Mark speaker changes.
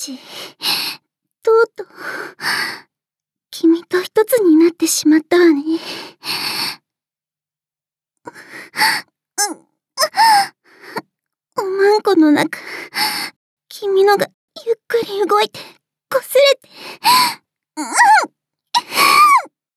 Speaker 1: 私、とうとう、君と一つになってしまったわね。おまんこの中、君のがゆっくり動いて、擦れて、